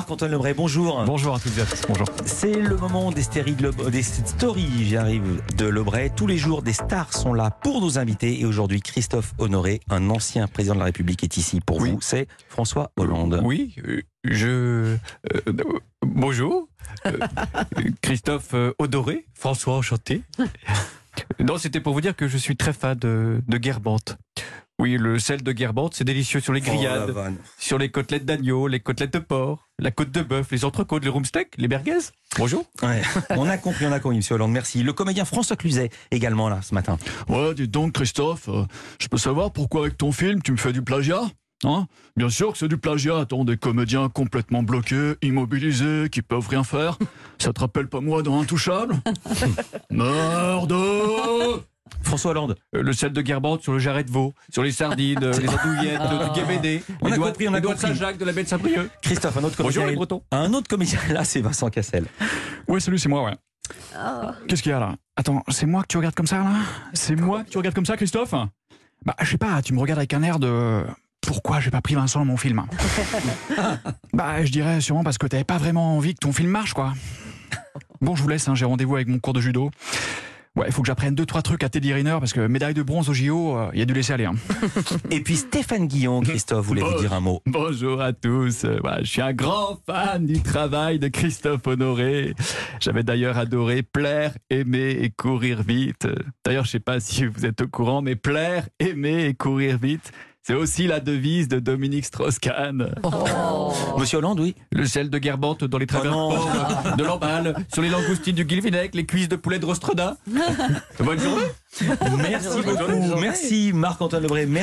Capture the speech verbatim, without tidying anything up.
Marc-Antoine Lebray, bonjour. Bonjour à toutes et à tous, bonjour. C'est le moment des, stéries de Leb- des stories, j'arrive, de Lebray. Tous les jours, des stars sont là pour nous inviter. Et aujourd'hui, Christophe Honoré, un ancien président de la République, est ici pour Oui. vous. C'est François Hollande. Oui, euh, je... euh, euh, bonjour, euh, Christophe euh, Honoré, François enchanté. Non, c'était pour vous dire que je suis très fan de, de Guerbante. Oui, le sel de Guerbante, c'est délicieux sur les grillades, Oh, la vanne. sur les côtelettes d'agneau, les côtelettes de porc, la côte de bœuf, les entrecôtes, les rumsteaks, les merguez. Bonjour. Ouais, on a compris, on a compris, monsieur Hollande, merci. Le comédien François Cluzet, également là, ce matin. Ouais, dis donc, Christophe, euh, je peux savoir pourquoi avec ton film tu me fais du plagiat? Hein? Bien sûr que c'est du plagiat, attends, des comédiens complètement bloqués, immobilisés, qui peuvent rien faire. Ça te rappelle pas moi dans Intouchable? Merde! François Hollande. Euh, le sel de Guerbante sur le jarret de veau, sur les sardines, euh, les andouillettes, euh, du Guévédé, On les a doigts, compris, on a les doigts de compris. Saint-Jacques, de la baie de Saint-Brieuc. Christophe, un autre Bonjour comédien. les Bretons. Un autre comédien, là, c'est Vincent Cassel. Ouais, salut, c'est moi, ouais. Qu'est-ce qu'il y a là? Attends, c'est moi que tu regardes comme ça, là? C'est moi que tu regardes comme ça, Christophe? Bah, je sais pas, tu me regardes avec un air de... Pourquoi j'ai pas pris Vincent dans mon film? Bah, je dirais sûrement parce que t'avais pas vraiment envie que ton film marche, quoi. Bon, je vous laisse, hein, j'ai rendez-vous avec mon cours de judo. Ouais, il faut que j'apprenne deux, trois trucs à Teddy Riner parce que médaille de bronze au J O, il euh, y a dû laisser aller. Hein. Et puis Stéphane Guillon, Christophe, voulez vous Bon. dire un mot? Bonjour à tous. Euh, voilà, je suis un grand fan du travail de Christophe Honoré. J'avais d'ailleurs adoré plaire, aimer et courir vite. Euh, D'ailleurs, je sais pas si vous êtes au courant, mais plaire, aimer et courir vite, c'est aussi la devise de Dominique Strauss-Kahn. Monsieur Hollande, oui. Le sel de Guerbante dans les travers Oh non. pauvres, de l'emballe, sur les langoustines du Guilvinec, les cuisses de poulet de Rostreda. Bonne journée. Merci beaucoup. Merci Marc-Antoine Lebray.